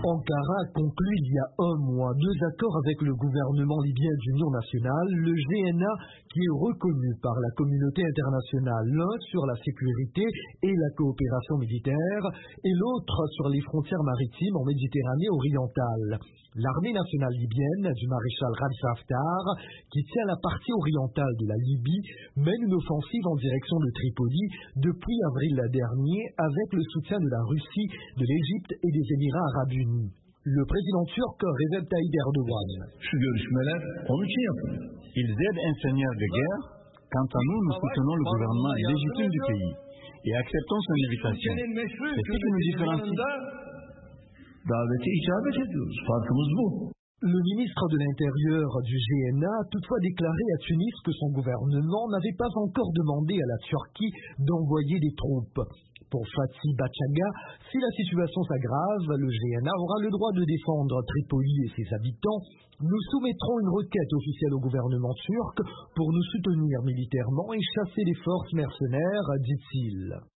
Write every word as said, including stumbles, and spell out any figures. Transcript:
Ankara a conclu il y a un mois deux accords avec le gouvernement libyen d'Union nationale, le G N A, qui est reconnu par la communauté internationale, l'un sur la sécurité et la coopération militaire, et l'autre sur les frontières maritimes en Méditerranée orientale. L'armée nationale libyenne du maréchal Khalifa Haftar, qui tient la partie orientale de la Libye, mène une offensive en direction de Tripoli depuis avril dernier avec le soutien de la Russie, de l'Égypte et des Émirats arabes unis. Le président turc Recep Tayyip Erdogan. Ils aident un seigneur de guerre. Quant à nous, nous soutenons le gouvernement légitime du pays et acceptons son invitation. C'est ce qui nous différencie. Le ministre de l'Intérieur du G N A a toutefois déclaré à Tunis que son gouvernement n'avait pas encore demandé à la Turquie d'envoyer des troupes. Pour Fatih Bachaga, si la situation s'aggrave, le G N A aura le droit de défendre Tripoli et ses habitants. Nous soumettrons une requête officielle au gouvernement turc pour nous soutenir militairement et chasser les forces mercenaires, dit-il.